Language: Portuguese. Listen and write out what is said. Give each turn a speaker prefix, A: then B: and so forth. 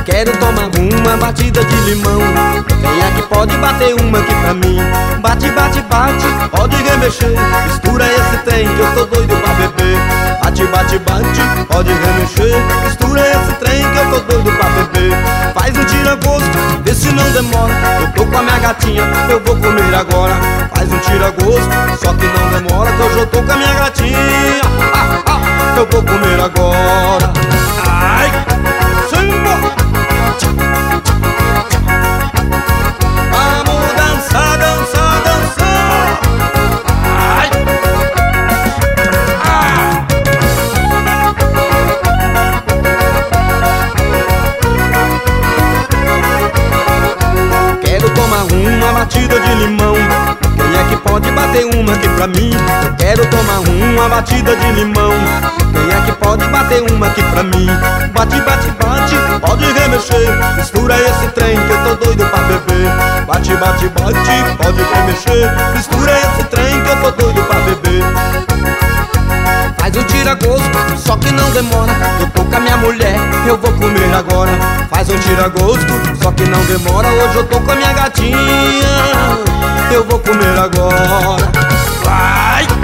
A: Quero tomar uma batida de limão. Quem é que pode bater uma aqui pra mim? Bate, bate, bate, pode remexer. Mistura esse trem que eu tô doido pra beber. Bate, bate, bate, pode remexer. Mistura esse trem que eu tô doido pra beber. Faz um tira-gosto, vê se não demora. Eu tô com a minha gatinha, eu vou comer agora. Faz um tira-gosto, só que não demora, que hoje eu tô com a minha gatinha. Eu vou comer agora. Ai, Simba! Vamos dançar, dançar, dançar. Ai. Ah. Quero tomar uma batida de limão. Quem é que pode bater uma aqui pra mim? Eu quero tomar uma batida de limão. Quem é que pode bater uma aqui pra mim? Bate, bate, bate, pode remexer. Mistura esse trem que eu tô doido pra beber. Bate, bate, bate, pode remexer. Mistura esse trem que eu tô doido pra beber. Faz um tira-gosto, só que não demora. Eu tô com a minha mulher, eu vou comer agora. Faz um tira-gosto, só que não demora. Hoje eu tô com a minha gatinha, eu vou comer agora. Vai!